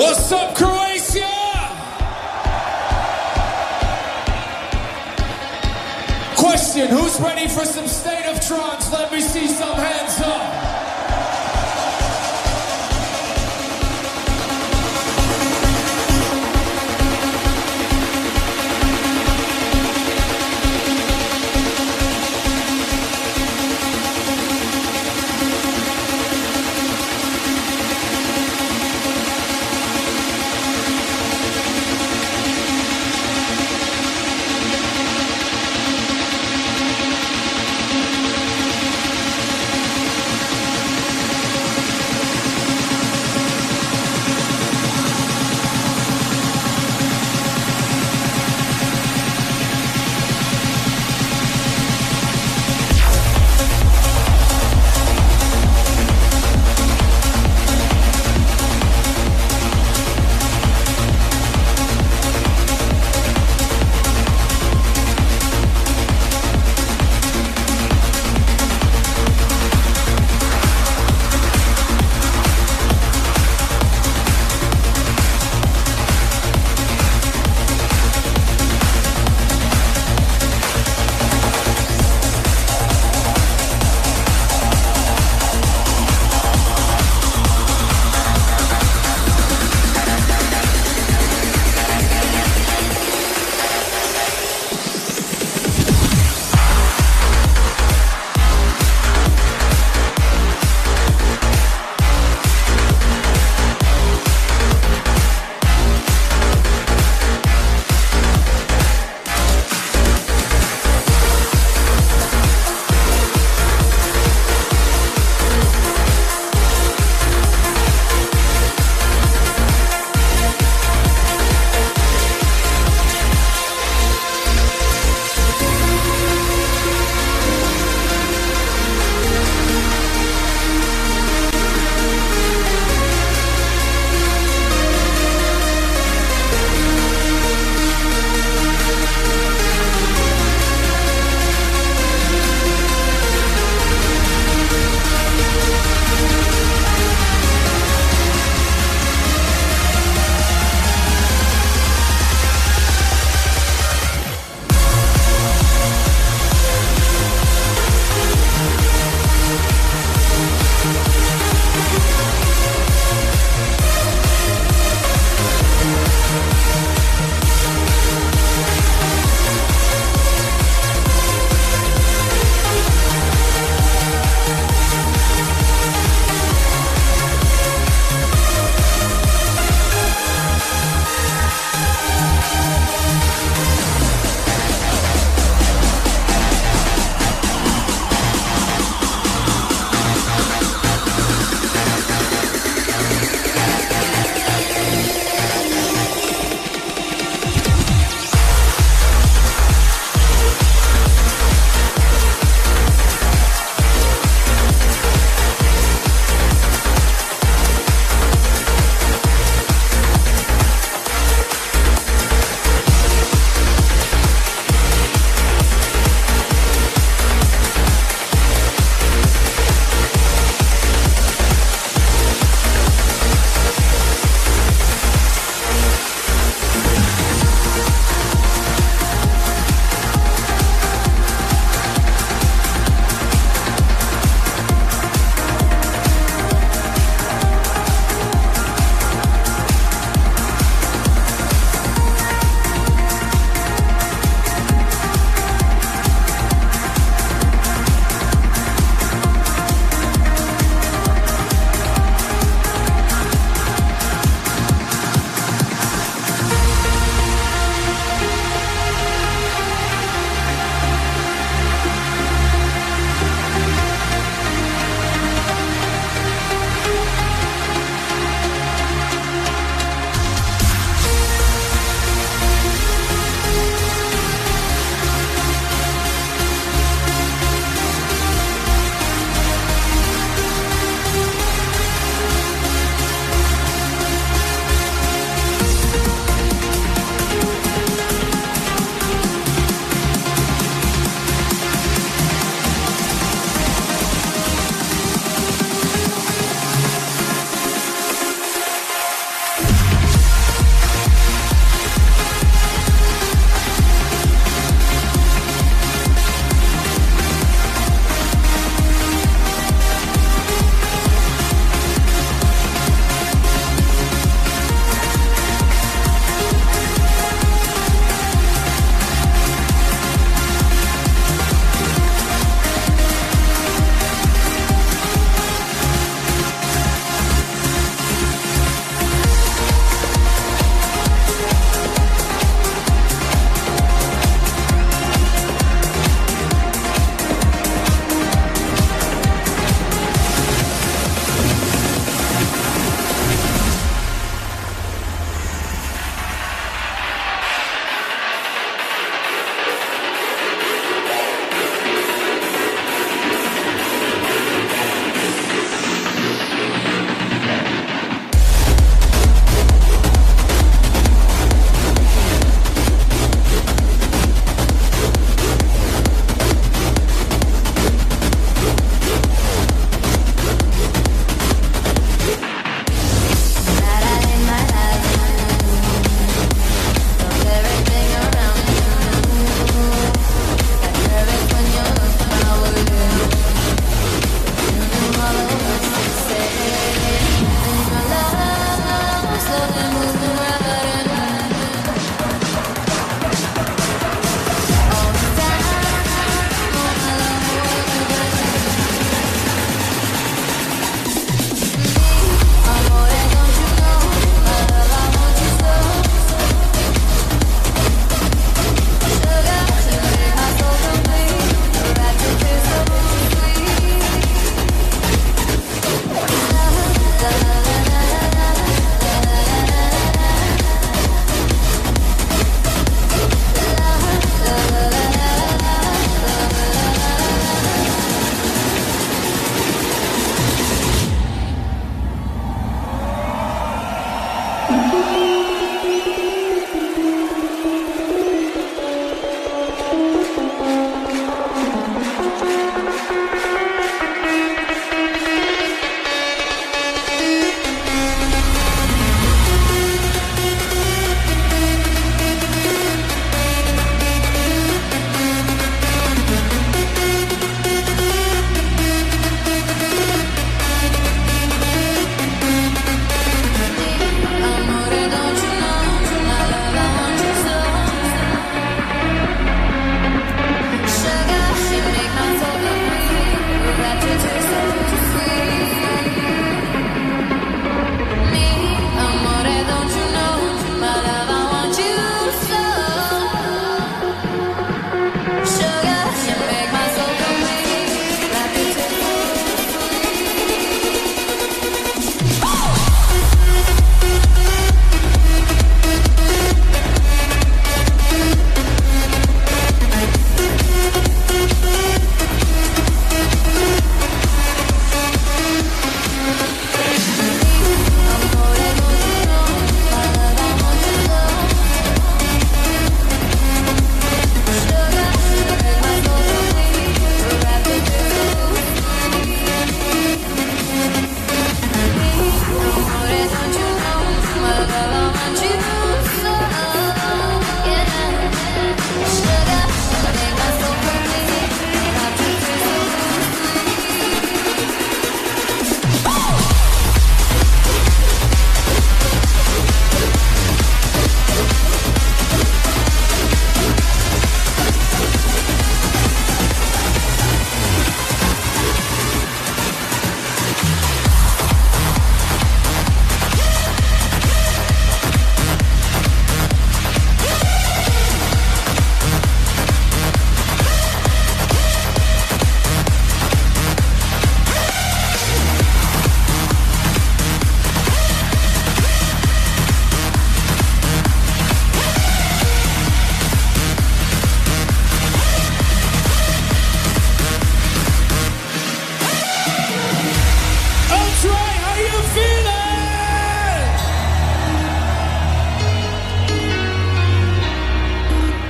What's up, Croatia? Question, who's ready for some State of Trance? Let me see some hands up.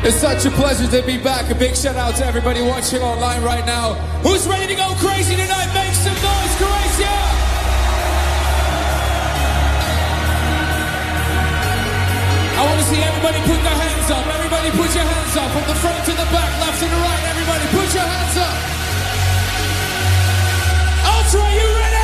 It's such a pleasure to be back. A big shout out to everybody watching online right now. Who's ready to go crazy tonight? Make some noise, Croatia! I want to see everybody put their hands up. Everybody put your hands up. From the front to the back, left to the right. Everybody put your hands up. Ultra, you ready?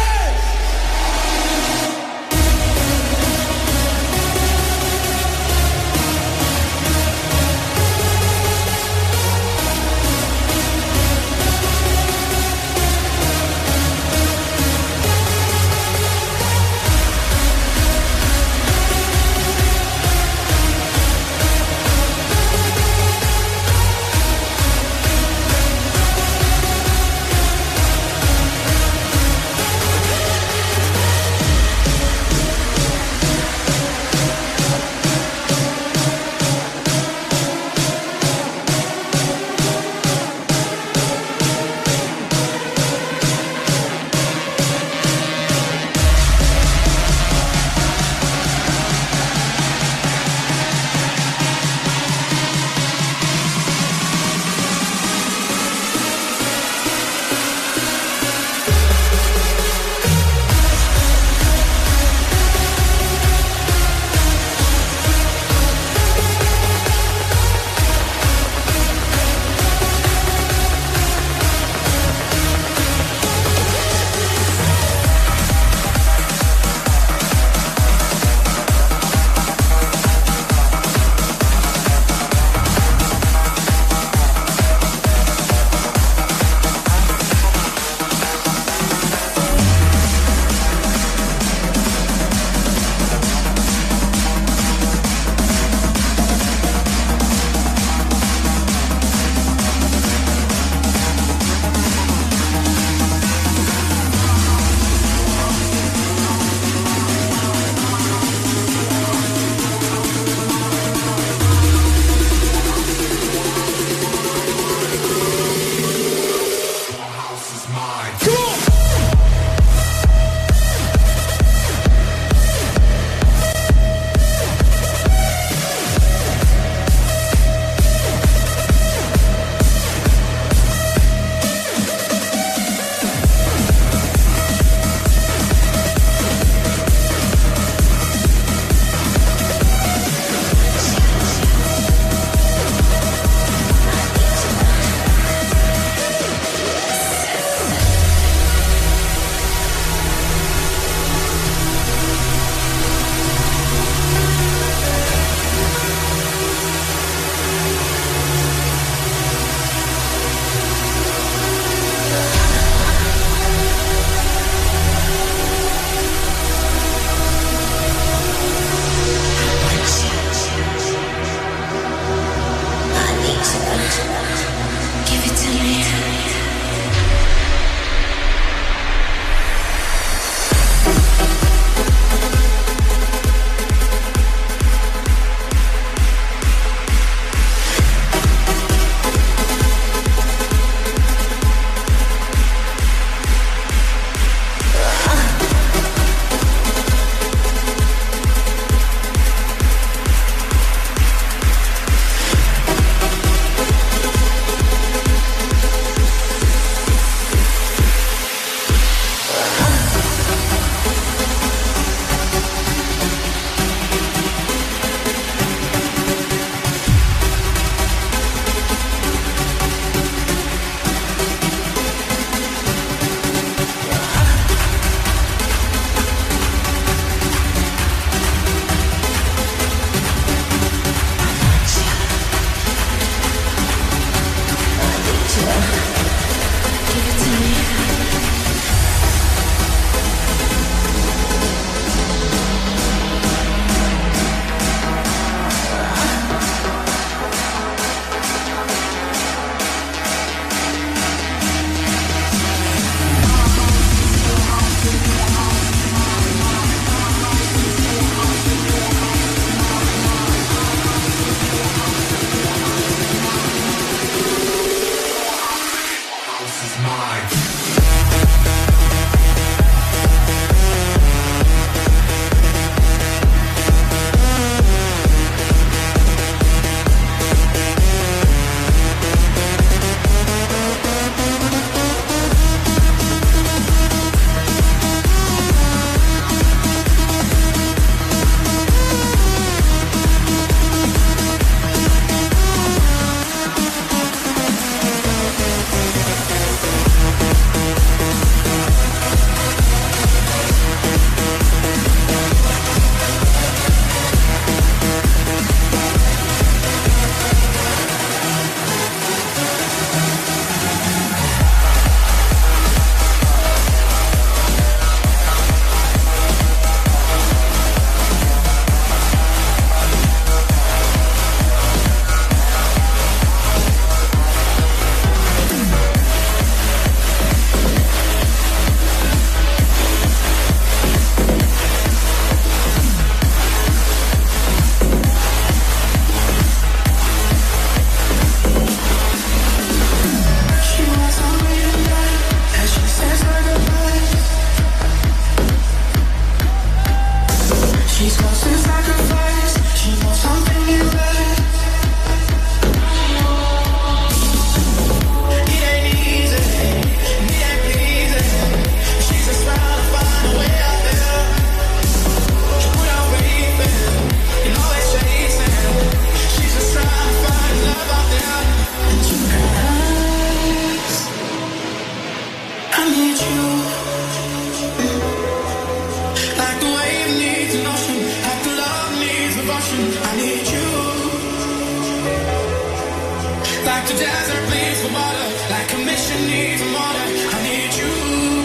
The desert bleeds for water, like a mission needs a water. I need you.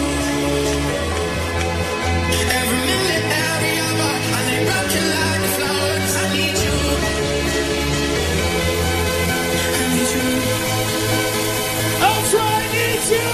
Every minute, every hour, I lay broken like a flower. I need you. I need you. Ultra, I need you.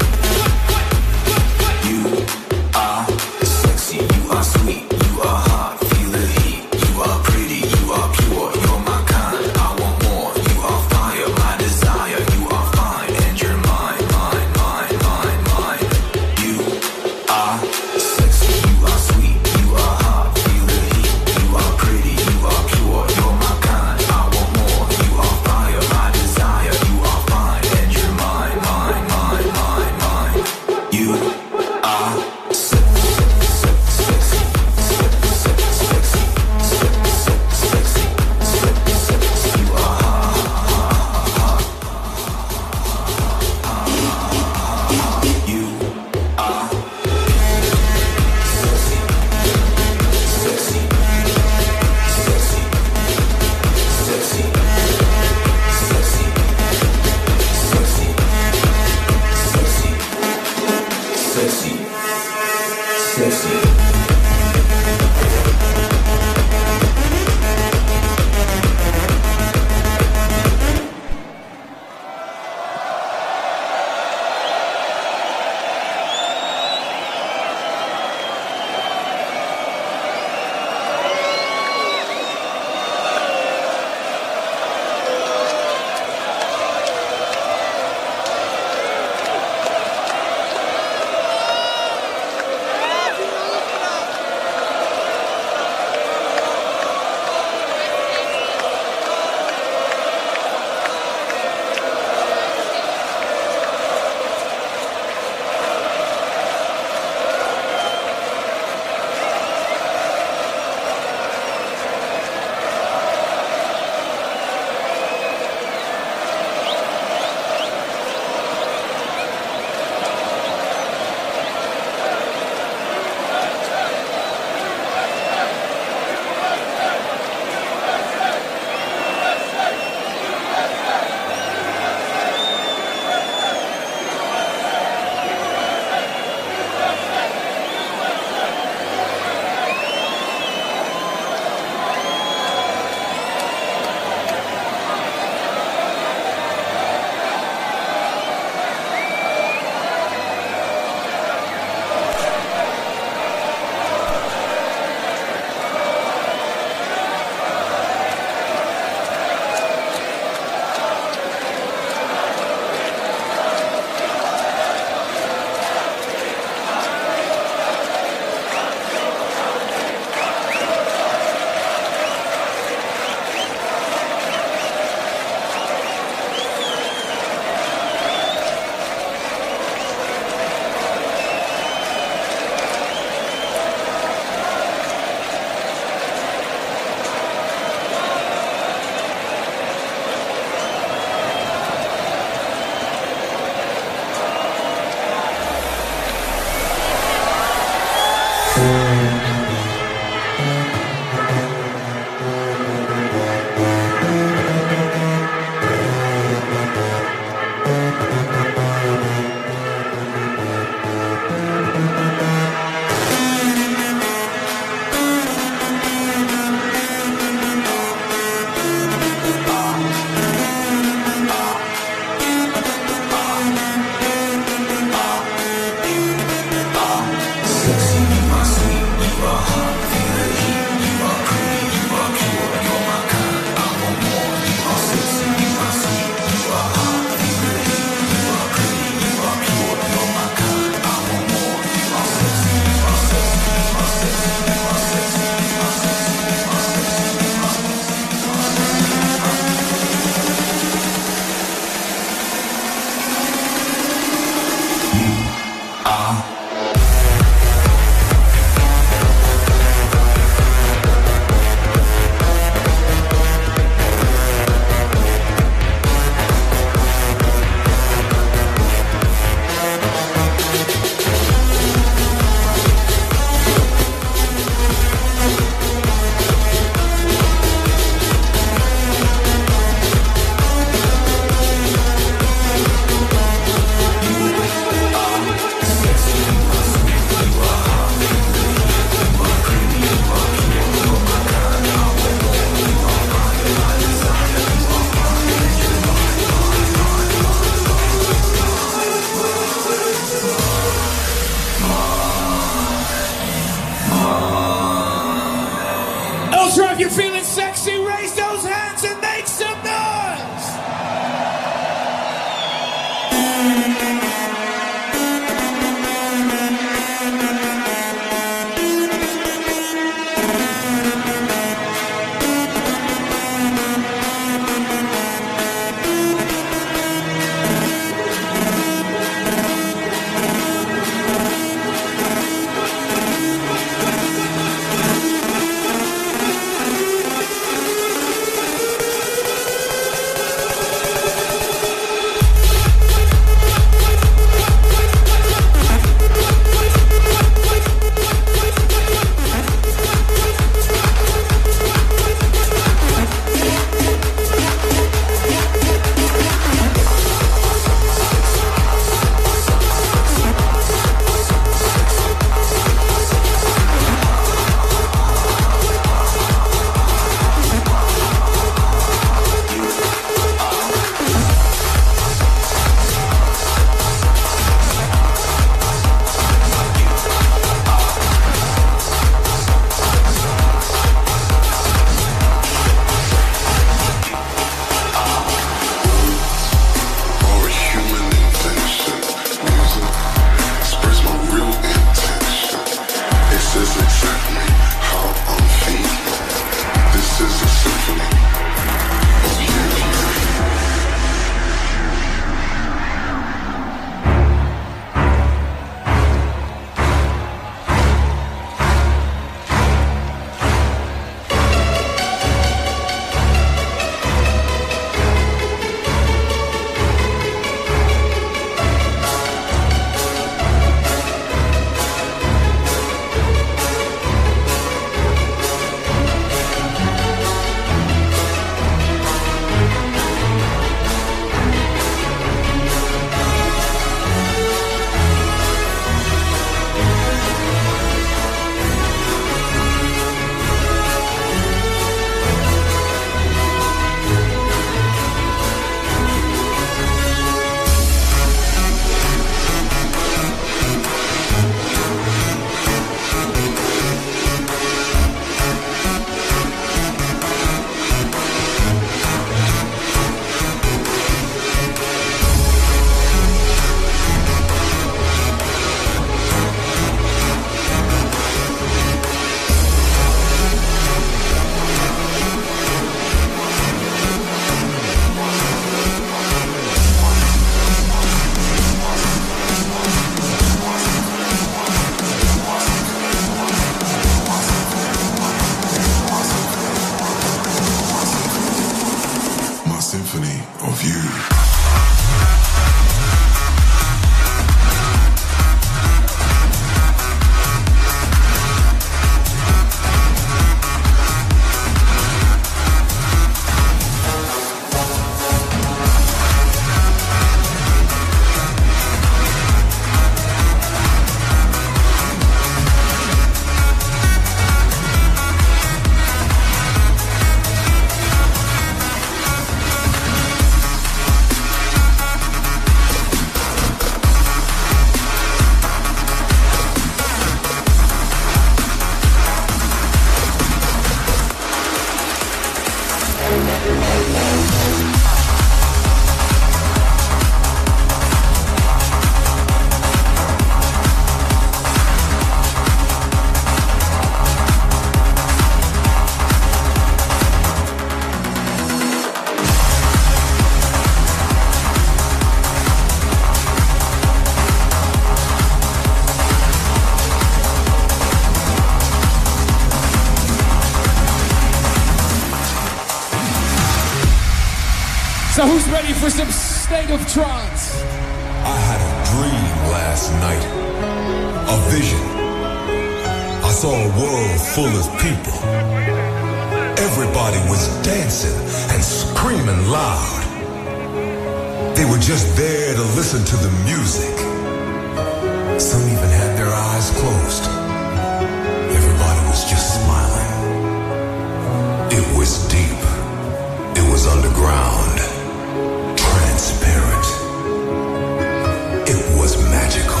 So who's ready for some State of Trance? I had a dream last night, a vision. I saw a world full of people. Everybody was dancing and screaming loud. They were just there to listen to the music. Some even had their eyes closed. Everybody was just smiling. It was deep. It was underground. Transparent. It was magical.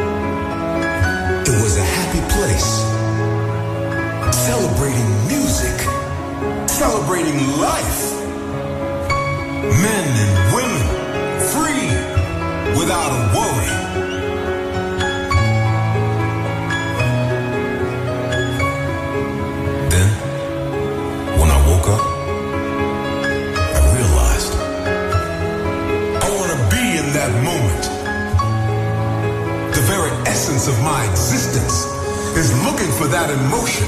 It was a happy place. Celebrating music. Celebrating life. Men and women. Free. Without a worry. Then, when I woke up, I realized I want to be in that moment. The very essence of my existence is looking for that emotion.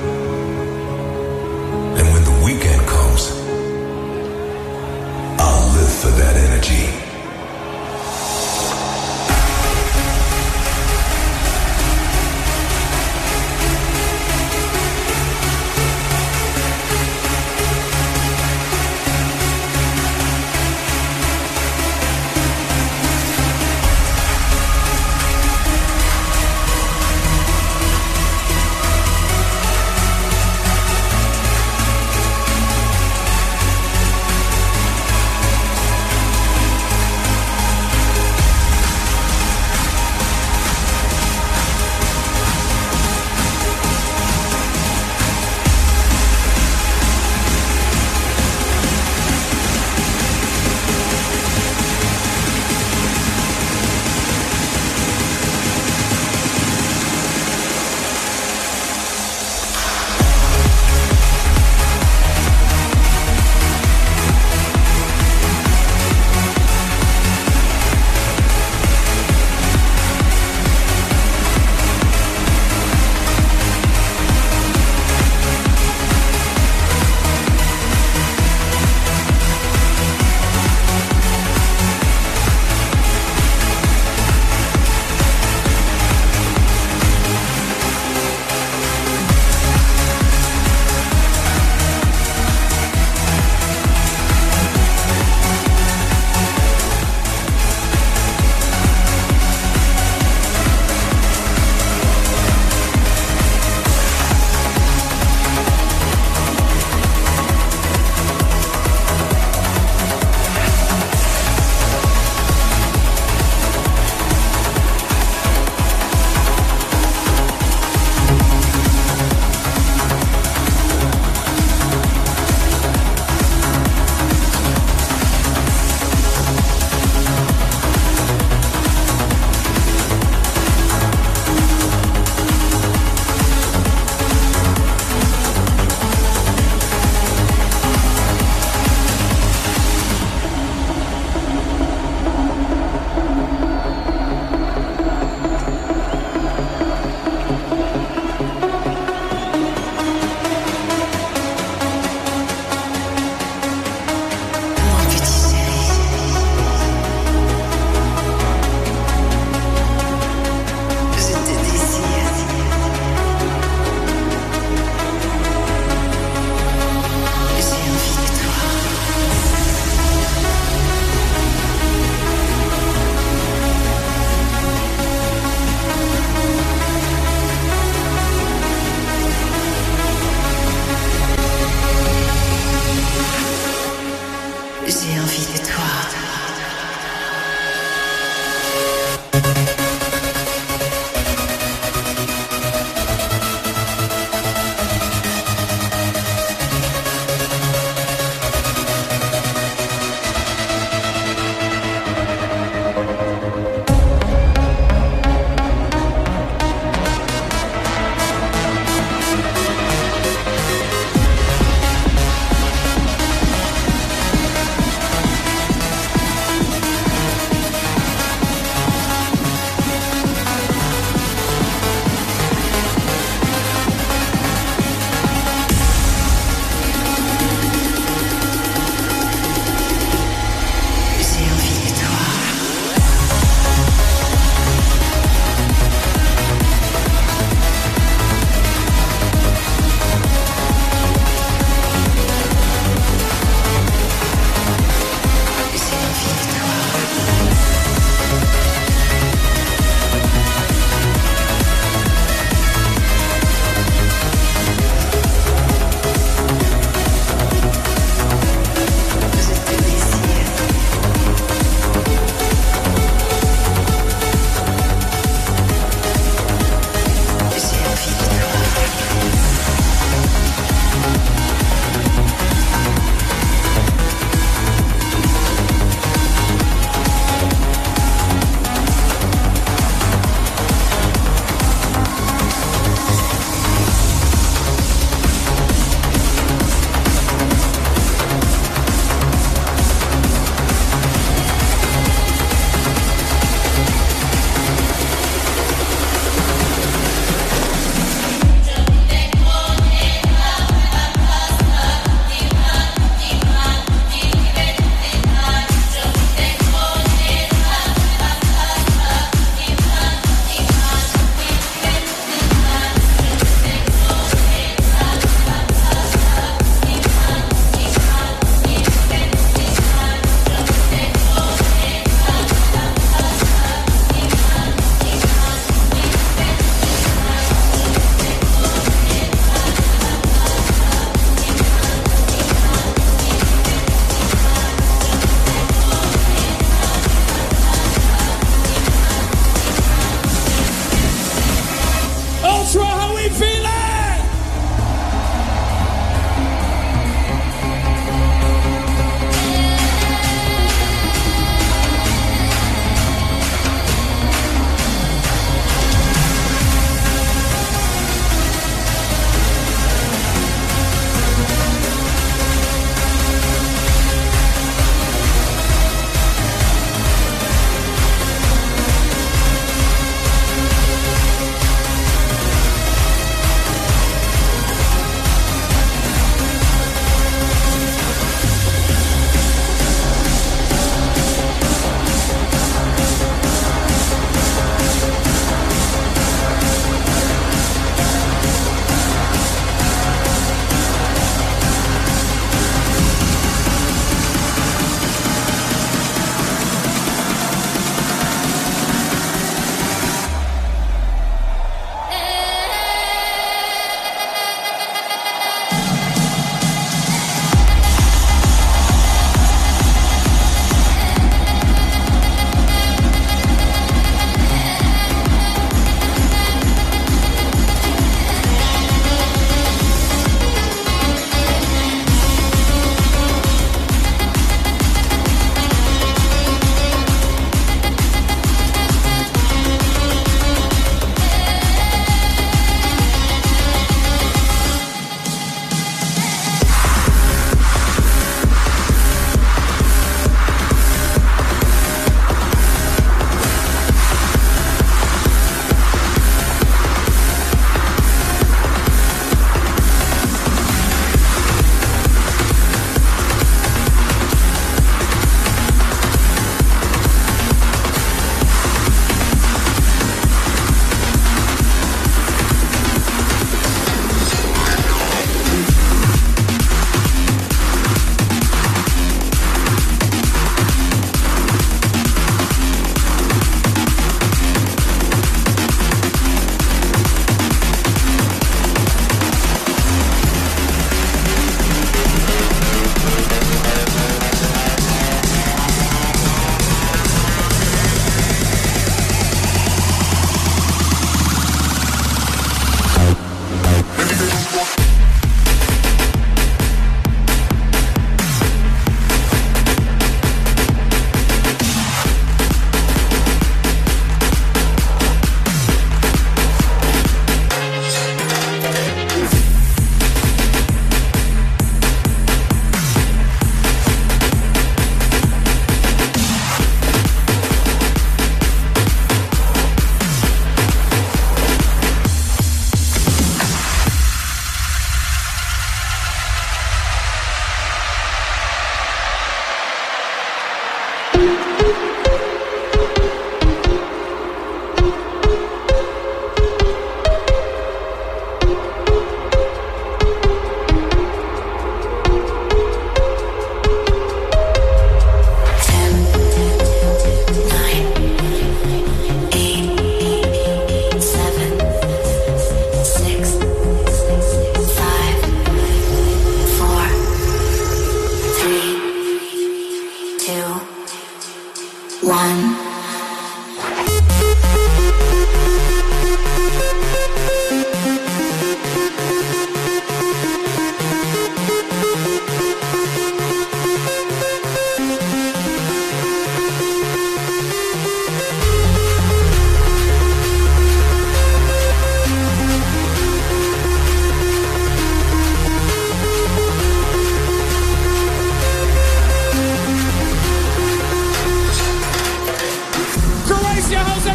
And when the weekend comes, I'll live for that energy.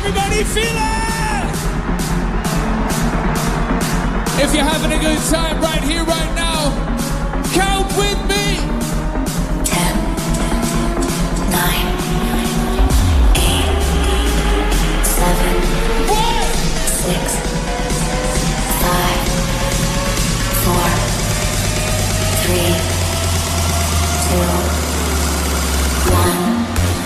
everybody feel it? If you're having a good time right here, right now, count with me. 10, 9, 8, 7, 6, 5, 4, 3, 2, 1.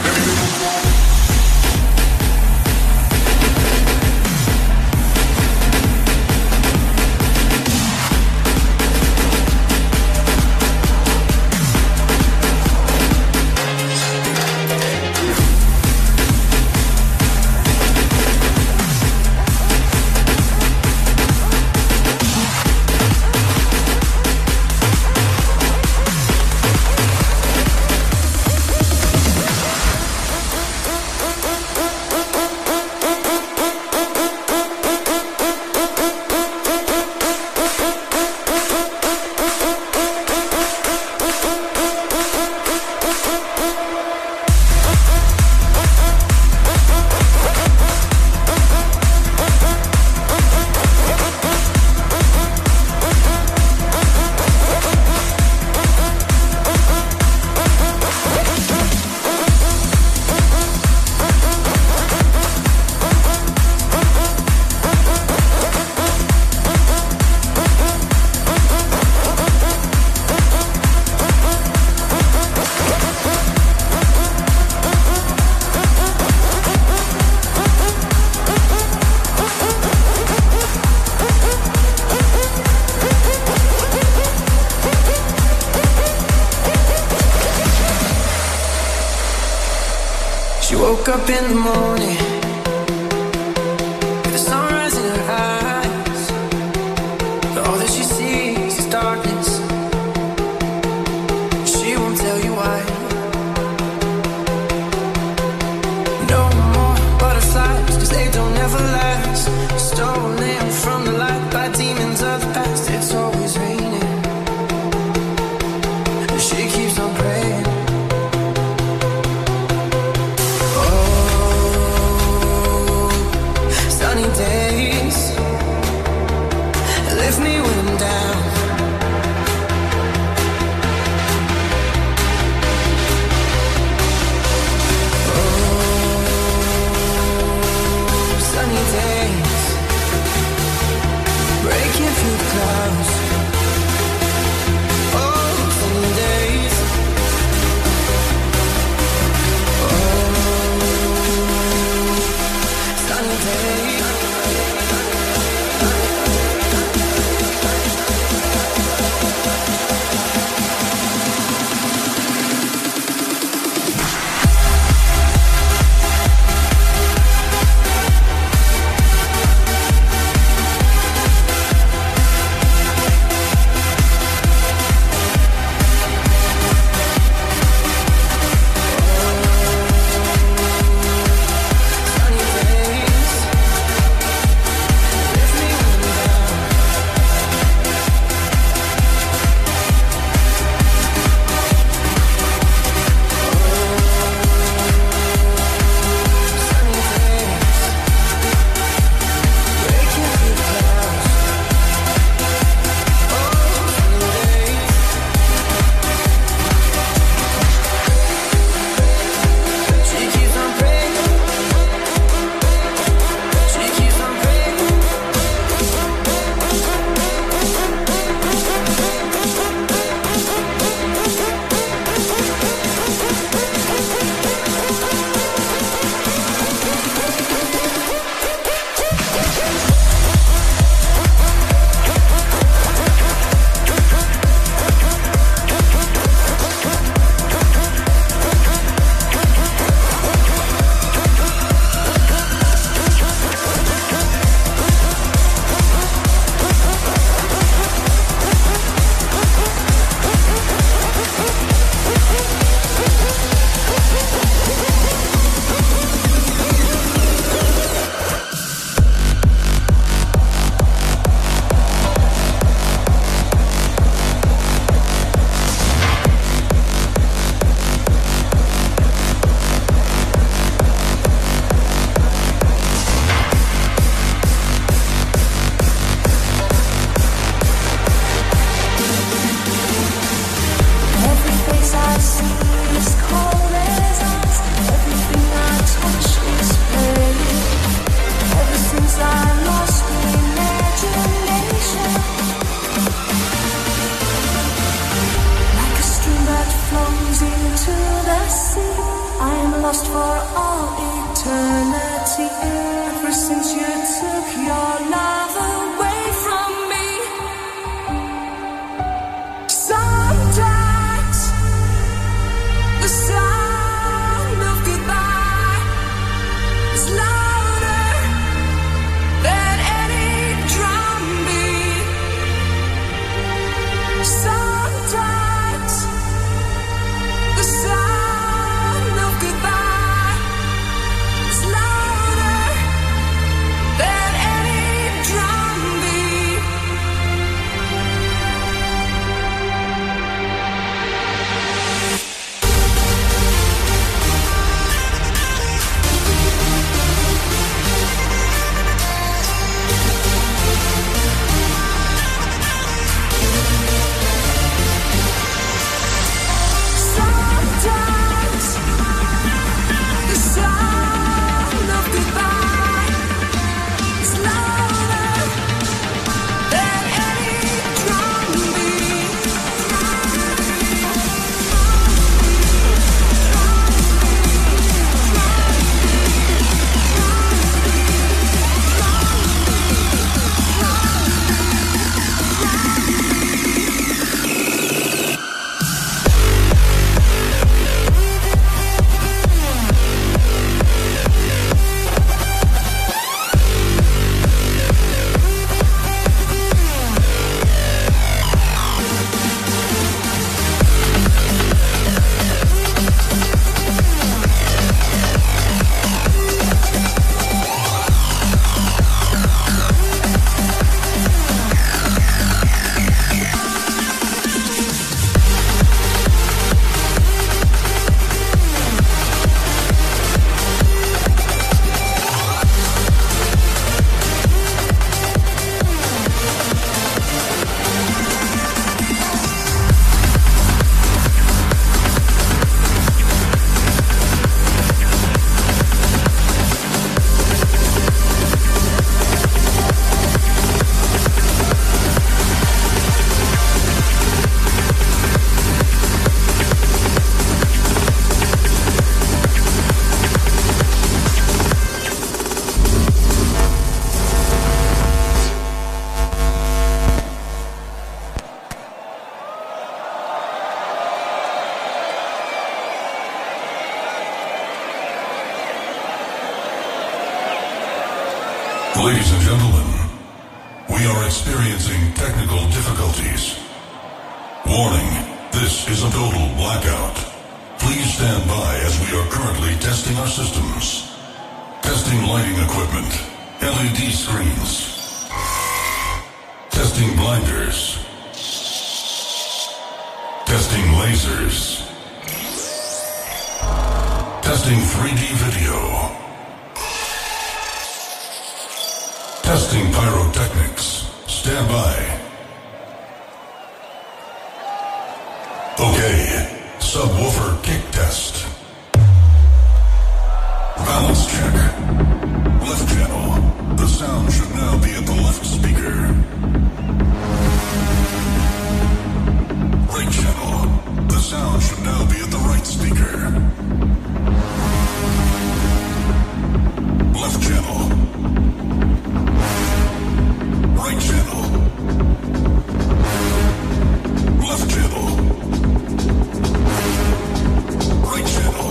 Woke up in the morning with the sunrise in her eyes, but all that she sees is darkness. She won't tell you why. No more butterflies, 'cause they don't ever last. Stolen from the light by demons of the past. It's always raining, but she keeps on praying. Sunny day Ladies and gentlemen, we are experiencing technical difficulties. Warning, this is a total blackout. Please stand by as we are currently testing our systems. Testing lighting equipment, LED screens. Testing blinders. Testing lasers. Testing 3D video. Testing pyrotechnics. Stand by. Okay, subwoofer kick test. Balance check. Left channel. The sound should now be at the left speaker. Right channel. The sound should now be at the right speaker. Left channel. Right channel. Left channel. Right channel.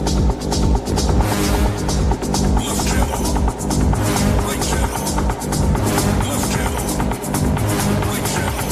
Left channel. Right channel. Left channel. Right channel.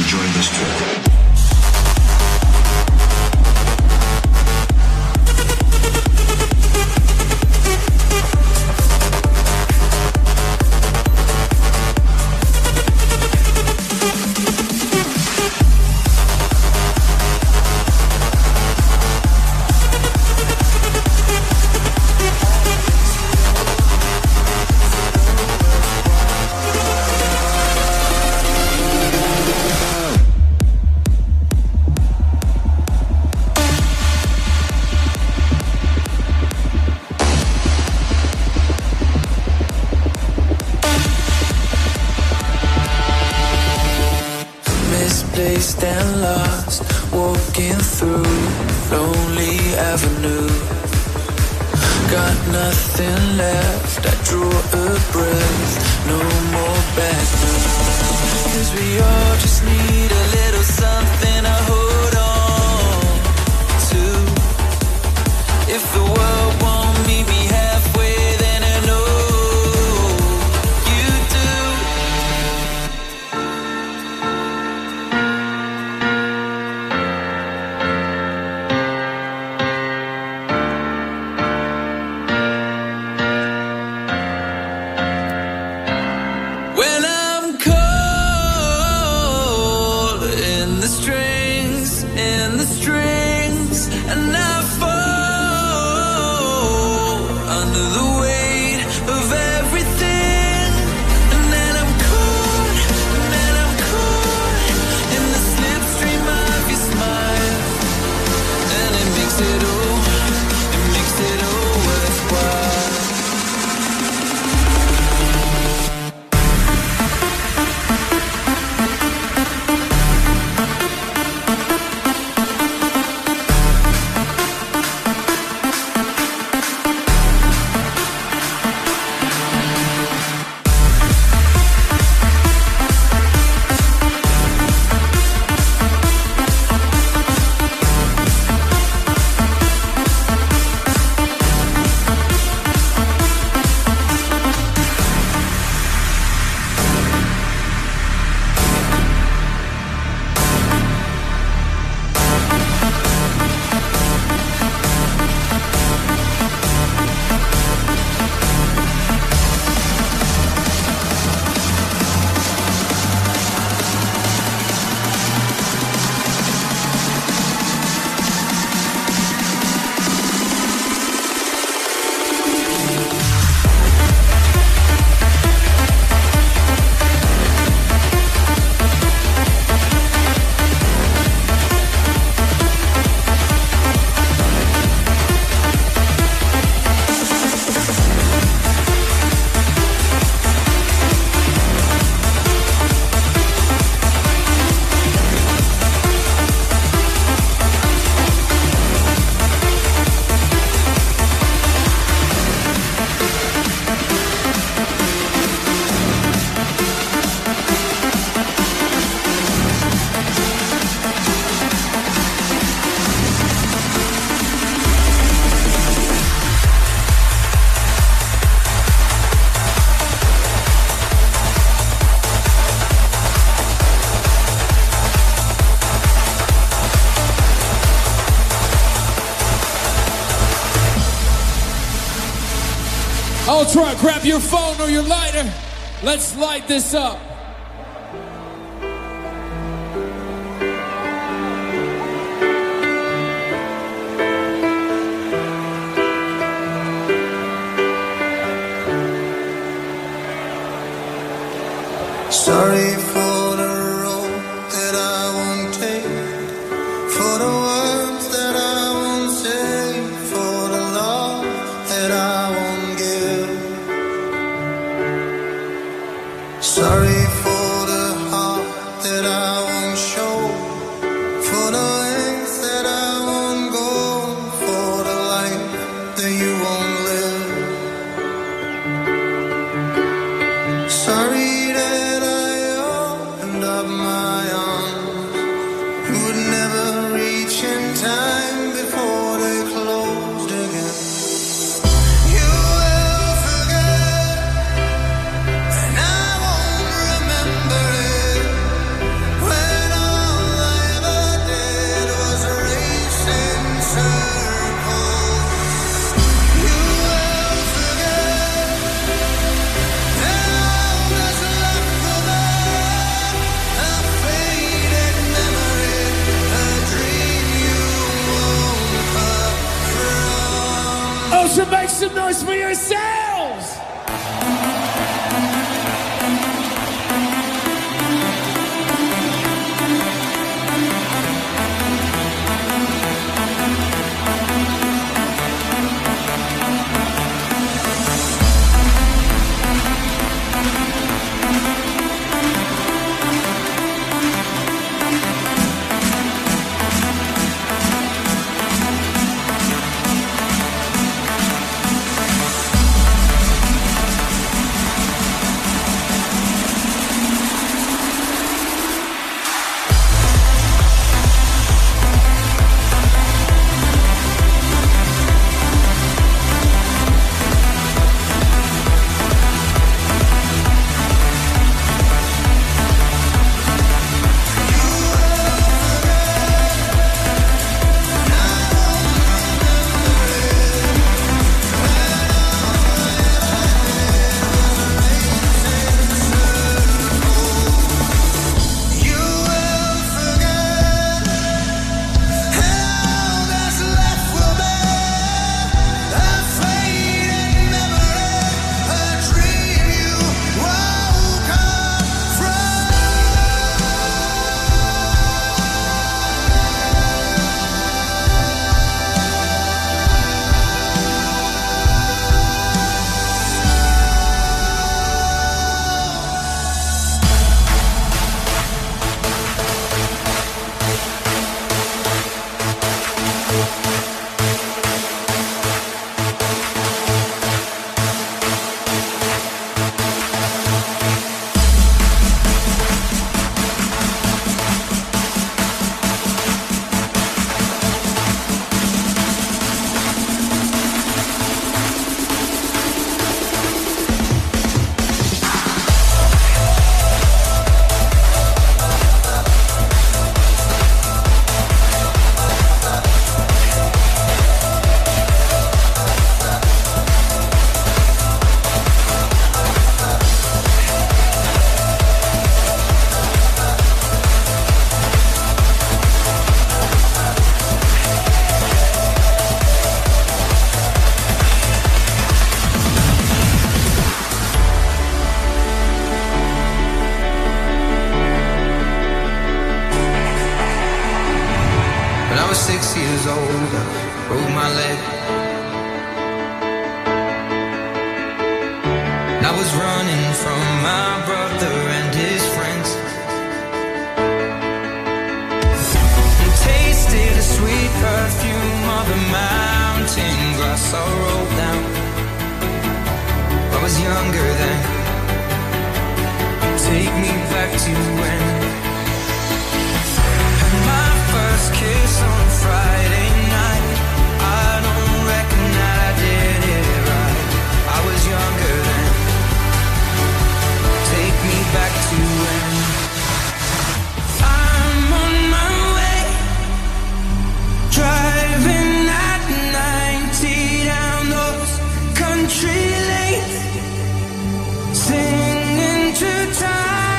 join this trip. Misplaced and lost, walking through lonely avenue. Got nothing left, I draw a breath, no more bad news. 'Cause we all just need a little something to hold on to. If the world won't meet me halfway, then I know you do. When I'm cold in the strings, and I fall under the weight of everything, and then I'm caught in the slipstream of your smile, and it makes it all worthwhile. Ultra, grab your phone or your lighter. Let's light this up. Sorry for the road that I won't take, for the words that I won't say, for the love that I won't give. Sorry for the heart that I won't show, for the lengths that I won't go, for the life that you won't live. Sorry that I opened up my arms, would never reach in time before they closed again. You will forget, and I won't remember it when I yourselves!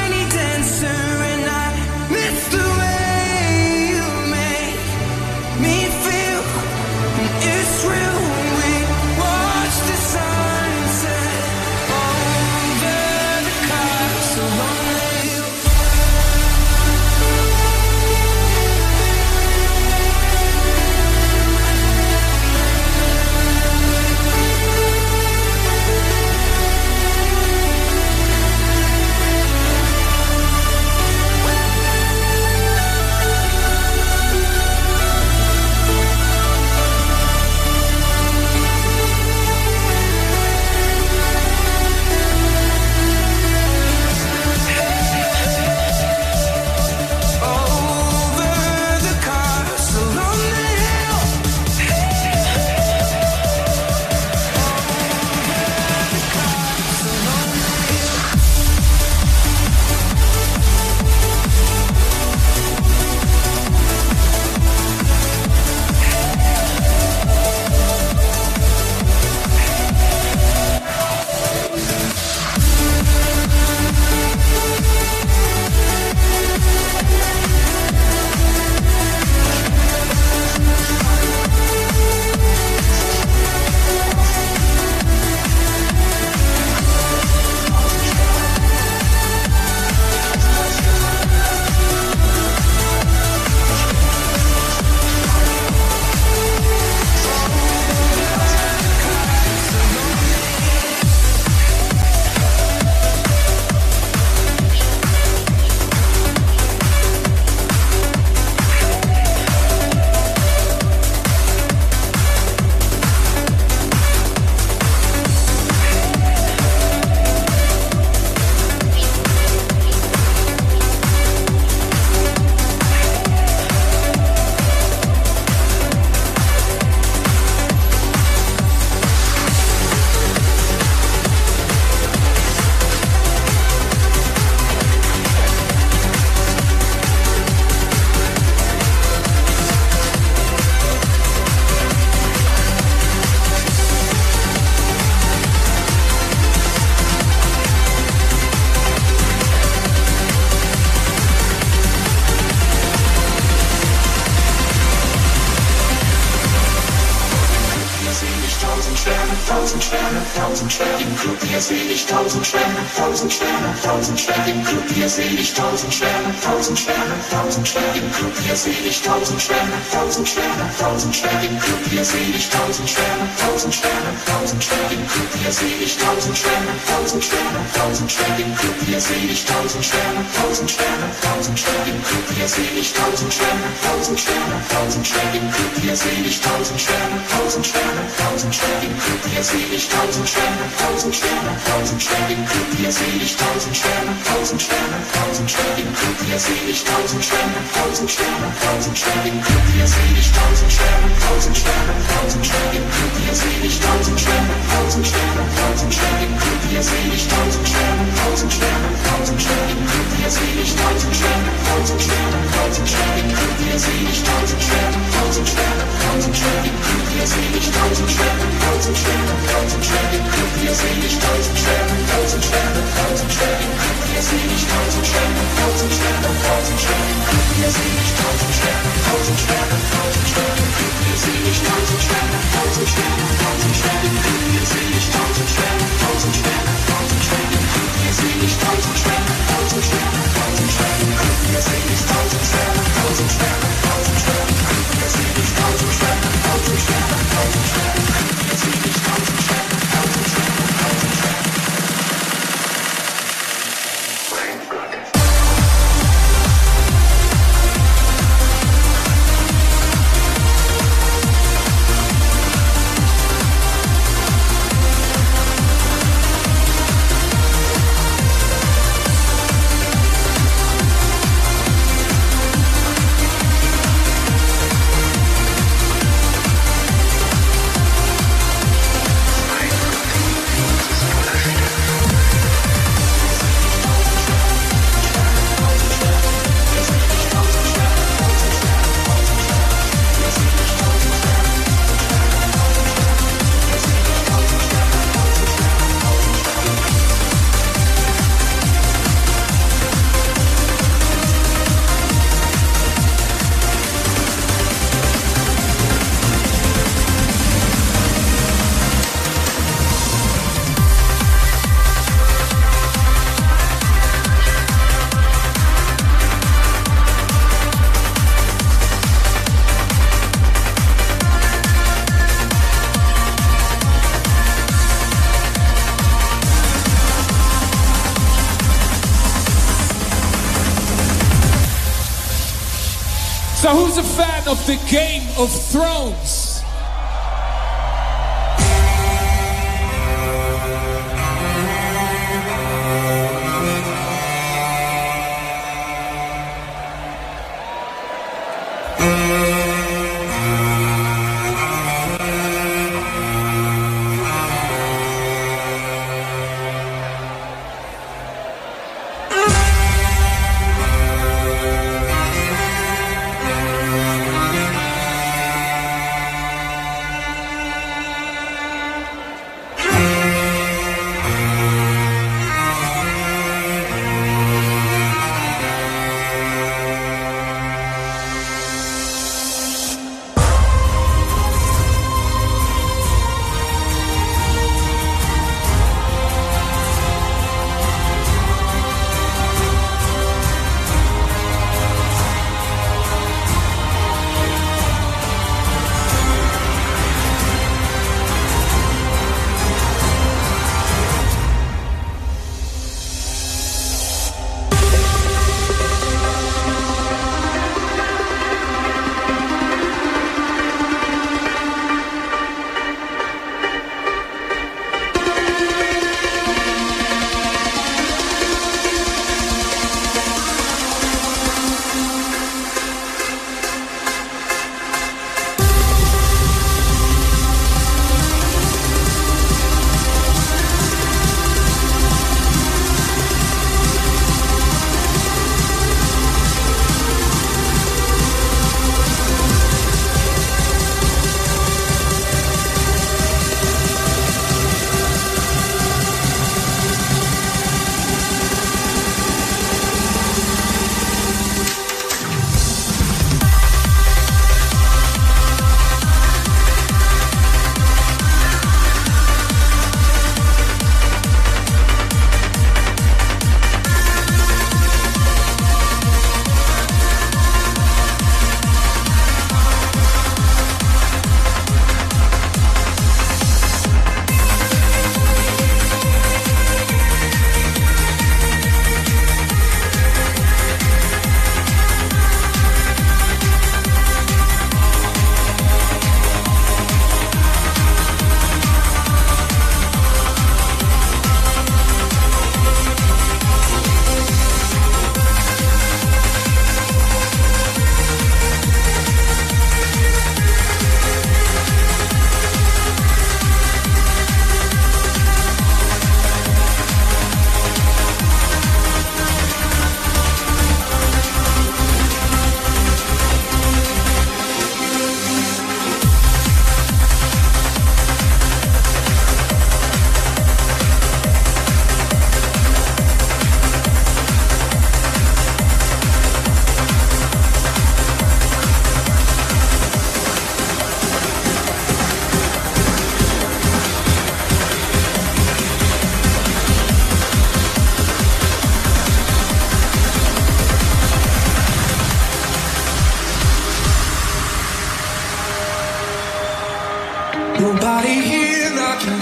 Me tausend Sterne, im Club hier seh ich 1000 Sterne, 1000 Sterne, 1000 Sterne, im Club hier seh ich 1000 Sterne, 1000 Sterne, 1000 Sterne, im Club hier seh ich 1000 Sterne, 1000 Sterne, 1000 Sterne, im Club hier seh ich 1000 Sterne, 1000 Sterne, 1000 Sterne, im Club hier seh ich 1000 Sterne, 1000 Sterne, 1000 Sterne, im Club hier seh ich 1000 Sterne, 1000 Sterne, 1000 Sterne, im Club hier seh ich 1000 Sterne, 1000 Sterne, 1000 Sterne, im Club hier seh ich 1000 Sterne, 1000 Sterne, 1000 Sterne, im Club hier seh ich 1000 Sterne, 1000 Sterne, 1000 Sterne, im Club hier seh ich 1000 Sterne, 1000 Sterne, 1000 Sterne, im Club hier seh ich 1000 Sterne, 1000 Sterne, 1000 Sterne, im Club hier seh ich 1000 Sterne, 1000 Sterne, 1000 Sterne, im Club hier seh ich 1000 Sterne, 1000 Sterne, 1000 Sterne, im Club hier seh ich 1000 Sterne, 1000 Sterne, 1000 Sterne, im Club hier seh ich 1000 Sterne, 1000 Sterne, 1000 Sterne, im Club hier seh ich 1000 Sterne, 1000 Sterne, 1000 Sterne, im Club hier seh ich 1000 Sterne, 1000 Sterne, 1000 Sterne, im Club hier seh ich 1000 Sterne, 1000 Sterne, 1000 Sterne, im Club hier seh ich 1000 Sterne, 1000 Sterne, 1000 Sterne, im Club hier seh ich 1000 Sterne, 1000 Sterne, 1000 Sterne, im Club hier seh ich 1000 Sterne, 1000 Sterne, 1000 Sterne, im Club hier seh ich 1000 Sterne, 1000 Sterne, 1000 Sterne, im Club hier seh ich 1000 Sterne, 1000 Sterne, 1000 Sterne, im Club hier seh ich 1000 Sterne, 1000 Sterne, 1000 Sterne, im Club hier seh ich 1000 Sterne, 1000 Sterne, 1000 Sterne, im Club hier seh ich 1000 Sterne, 1000 Sterne, 1000 Sterne. So who's a fan of the Game of Thrones?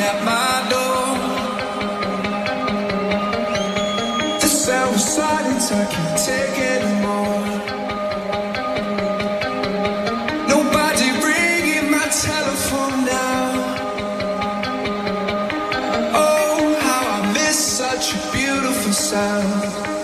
at my door. The sound of silence, I can't take anymore. Nobody ringing my telephone now. Oh, how I miss such a beautiful sound.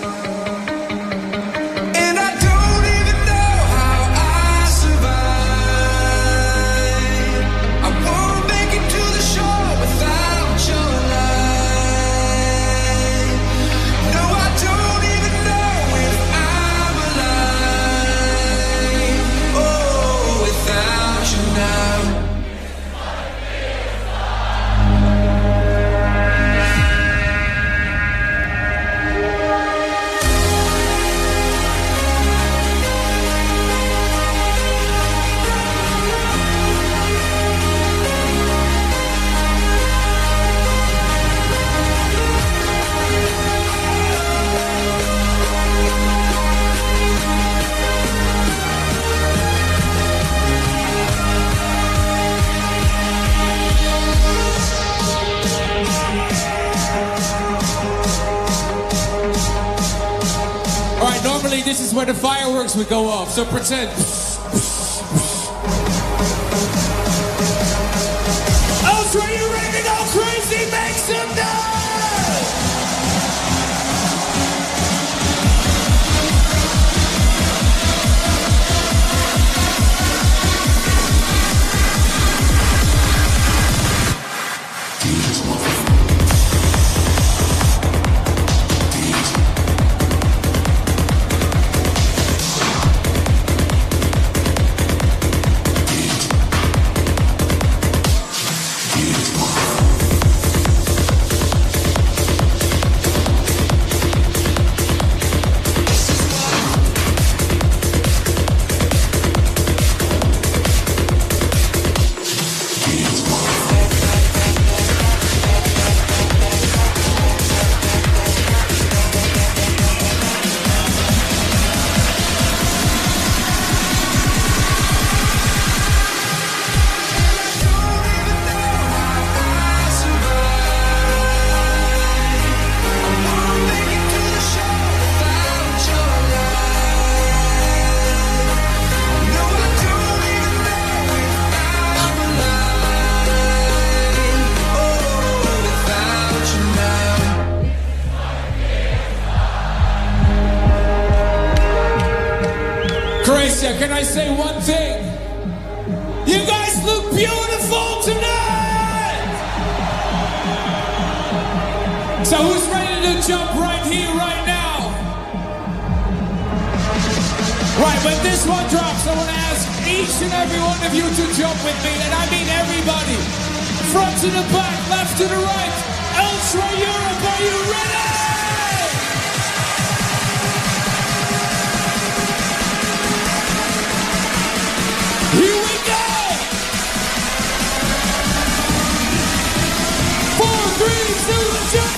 This is where the fireworks would go off, so pretend. Ultra, you ready to go crazy? Make some noise! Can I say one thing? You guys look beautiful tonight! So who's ready to jump right here, right now? Right, when this one drops, I want to ask each and every one of you to jump with me, and I mean everybody. Front to the back, left to the right. Ultra Europe, are you ready? Here we go! 4, 3, 2, jump!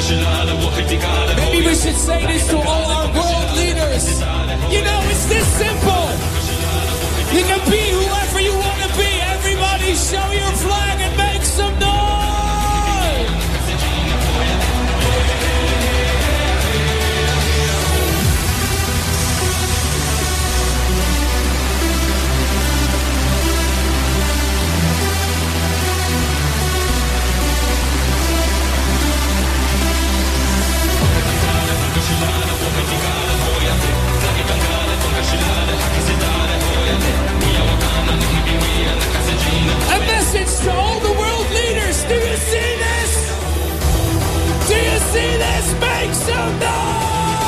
Maybe we should say this to all our world leaders. You know, it's this simple. You can be whoever you want to be. Everybody show your flag and make some noise. A message to all the world leaders. Do you see this? Do you see this? Make some noise!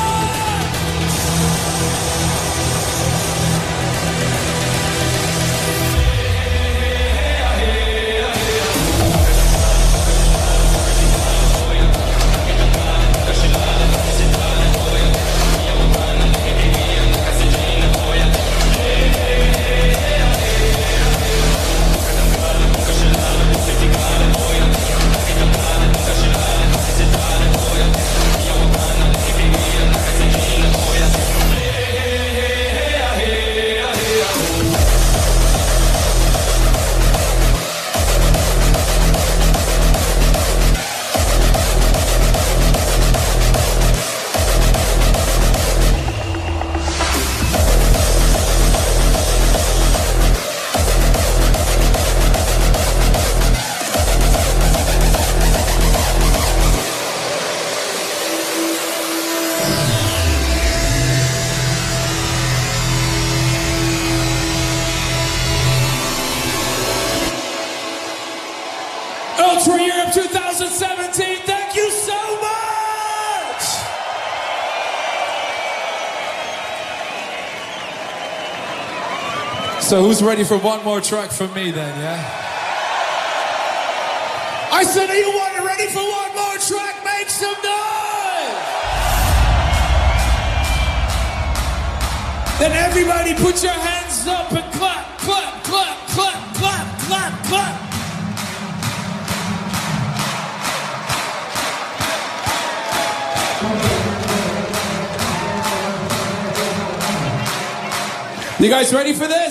Ultra Europe 2017, thank you so much! So who's ready for one more track from me then, yeah? I said, are you ready for one more track? Make some noise! Then everybody put your hands up and clap, clap, clap, clap, clap, clap, clap. You guys ready for this?